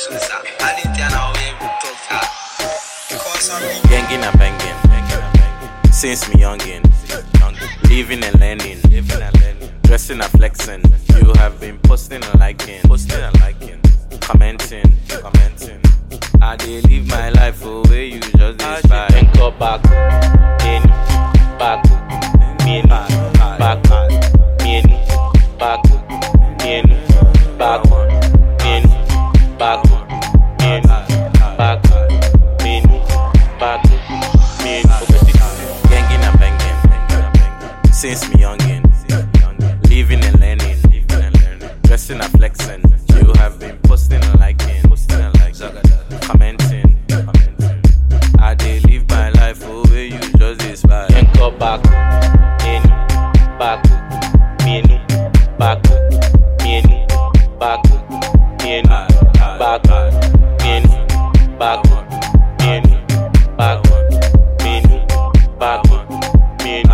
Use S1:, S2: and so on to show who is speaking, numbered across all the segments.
S1: Gangin' and banging, since me youngin', living and learning, dressing and flexing. You have been posting and liking, commenting. I dey live my life for where you just despise. Then go back, in, back, in, back, in, back, in, back, in, back, in, back, in, back, in. Gangin' and banging, since me youngin', living and learning, dressing and flexing. You have been posting and liking, commenting. I dey live my life for where you just despise. Then go back, in, back, in, back, in, back, in, back, in, back, in, back, in, back, in.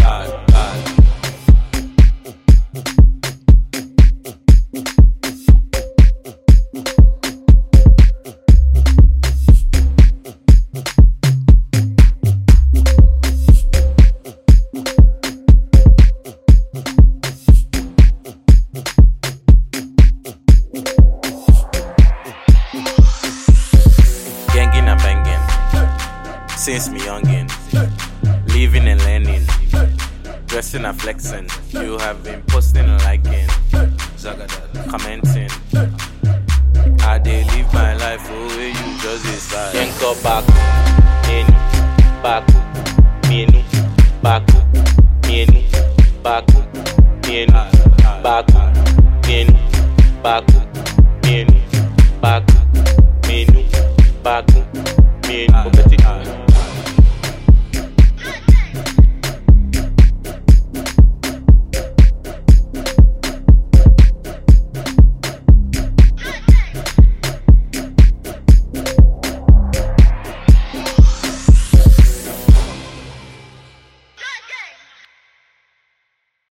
S1: Gangin' and banging, since me youngin', living and learning, dressing and flexing. You have been posting and liking, commenting. I dey live my life for where you just despise. Then go back, in, back, in, back, in, back, in, back, in, back, in, back, in, back, in,